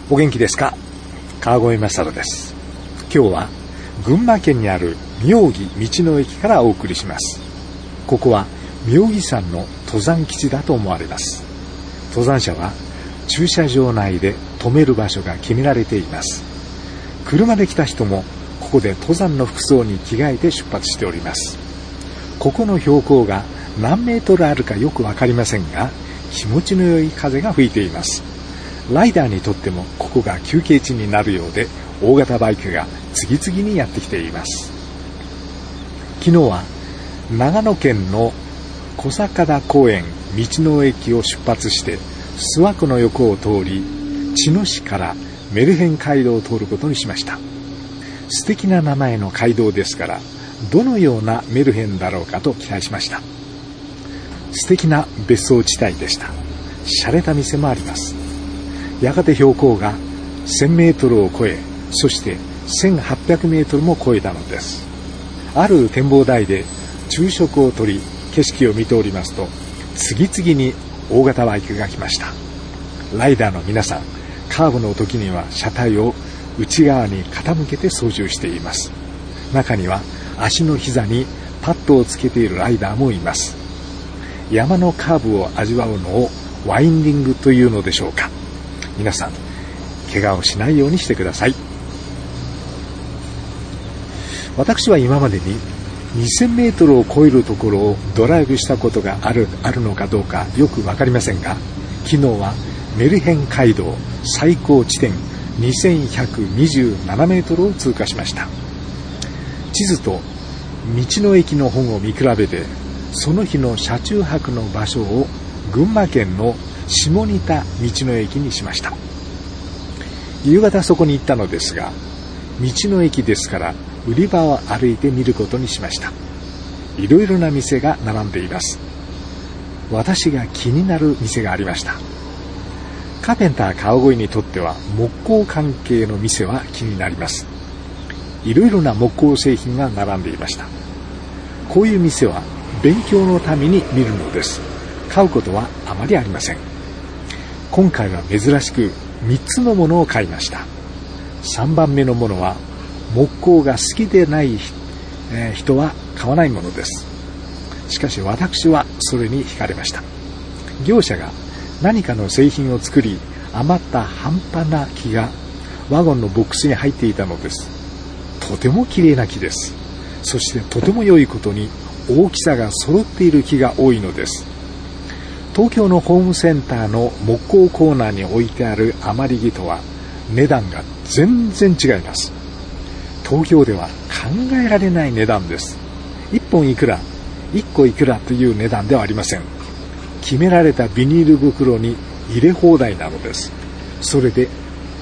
お元気ですか？川越正です。今日は群馬県にある妙義道の駅からお送りします。ここは妙義山の登山基地だと思われます。登山者は駐車場内で止める場所が決められています。車で来た人もここで登山の服装に着替えて出発しております。ここの標高が何メートルあるかよくわかりませんが、気持ちの良い風が吹いています。ライダーにとってもここが休憩地になるようで、大型バイクが次々にやってきています。昨日は長野県の小坂田公園道の駅を出発して諏訪湖の横を通り、茅野市からメルヘン街道を通ることにしました。素敵な名前の街道ですから、どのようなメルヘンだろうかと期待しました。素敵な別荘地帯でした。洒落た店もあります。やがて標高が1000メートルを超え、そして1800メートルも超えたのです。ある展望台で昼食をとり、景色を見ておりますと、次々に大型バイクが来ました。ライダーの皆さん、カーブの時には車体を内側に傾けて操縦しています。中には足の膝にパッドをつけているライダーもいます。山のカーブを味わうのをワインディングというのでしょうか。皆さん、怪我をしないようにしてください。私は今までに2000メートルを超えるところをドライブしたことがあるのかどうかよくわかりませんが、昨日はメルヘン街道最高地点2127メートルを通過しました。地図と道の駅の本を見比べて、その日の車中泊の場所を群馬県の下仁田道の駅にしました。夕方そこに行ったのですが、道の駅ですから売り場を歩いて見ることにしました。いろいろな店が並んでいます。私が気になる店がありました。カーペンター川越にとっては木工関係の店は気になります。いろいろな木工製品が並んでいました。こういう店は勉強のために見るのです。買うことはあまりありません。今回は珍しく3つのものを買いました。3番目のものは木工が好きでない人は買わないものです。しかし私はそれに惹かれました。業者が何かの製品を作り、余った半端な木がワゴンのボックスに入っていたのです。とても綺麗な木です。そしてとても良いことに大きさが揃っている木が多いのです。東京のホームセンターの木工コーナーに置いてある余り木とは値段が全然違います。東京では考えられない値段です。1本いくら、1個いくらという値段ではありません。決められたビニール袋に入れ放題なのです。それで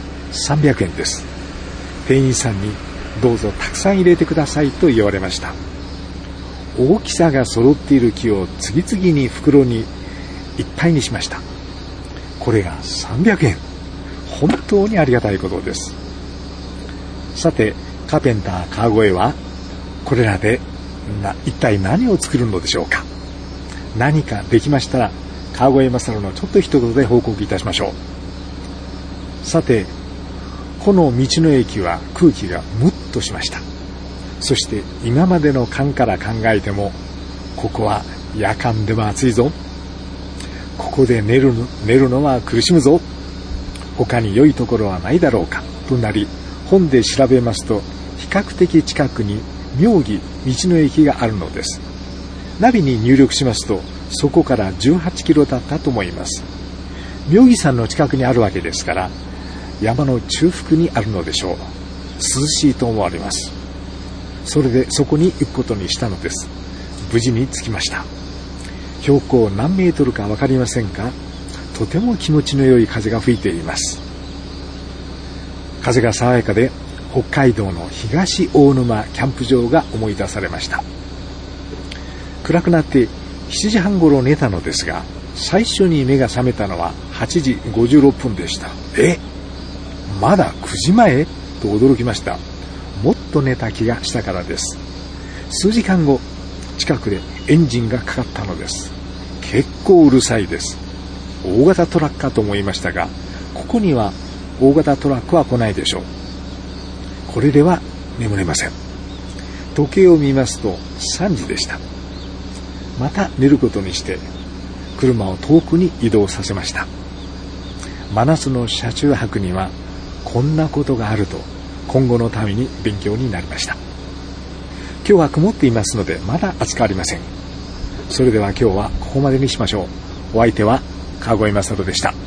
300円です。店員さんにどうぞたくさん入れてくださいと言われました。大きさが揃っている木を次々に袋にいっぱいにしました。これが300円。本当にありがたいことです。さて、カーペンター川越はこれらで一体何を作るのでしょうか。何かできましたら川越正のちょっと一言で報告いたしましょう。さて、この道の駅は空気がムッとしました。そして今までの間から考えても、ここは夜間でも暑いぞ、ここで寝るのは苦しむぞ、他に良いところはないだろうかとなり、本で調べますと比較的近くに妙義道の駅があるのです。ナビに入力しますと、そこから18キロだったと思います。妙義山の近くにあるわけですから、山の中腹にあるのでしょう。涼しいと思われます。それでそこに行くことにしたのです。無事に着きました。標高何メートルか分かりませんが、とても気持ちの良い風が吹いています。風が爽やかで、北海道の東大沼キャンプ場が思い出されました。暗くなって7時半ごろ寝たのですが、最初に目が覚めたのは8時56分でした。まだ9時前と驚きました。もっと寝た気がしたからです。数時間後、近くでエンジンがかかったのです。結構うるさいです。大型トラックかと思いましたが、ここには大型トラックは来ないでしょう。これでは眠れません。時計を見ますと3時でした。また寝ることにして車を遠くに移動させました。真夏の車中泊にはこんなことがあると今後のために勉強になりました。今日は曇っていますのでまだ暑くありません。それでは今日はここまでにしましょう。お相手は川越正人でした。